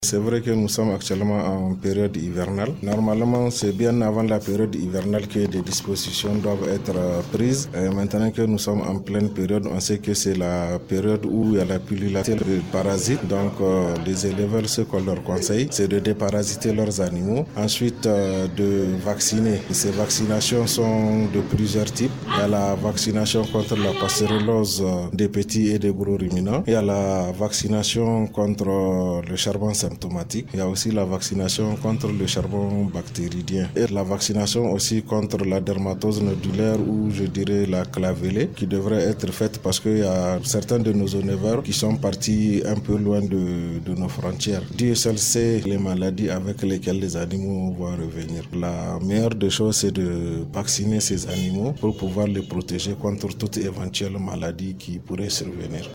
C'est vrai que nous sommes actuellement en période hivernale. Normalement, c'est bien avant la période hivernale que des dispositions doivent être prises. Et maintenant que nous sommes en pleine période, on sait que c'est la période où il y a la pullulation de parasites. Donc, les éleveurs, ce qu'on leur conseille, c'est de déparasiter leurs animaux. Ensuite, de vacciner. Ces vaccinations sont de plusieurs types. Il y a la vaccination contre la passerellose des petits et des gros ruminants. Il y a la vaccination contre le charbon symptomatique. Il y a aussi la vaccination contre le charbon bactéridien. Et la vaccination aussi contre la dermatose nodulaire ou je dirais la clavellée qui devrait être faite parce qu'il y a certains de nos éleveurs qui sont partis un peu loin de nos frontières. Dieu seul sait les maladies avec lesquelles les animaux vont revenir. La meilleure des choses, c'est de vacciner ces animaux pour pouvoir les protéger contre toute éventuelle maladie qui pourrait survenir.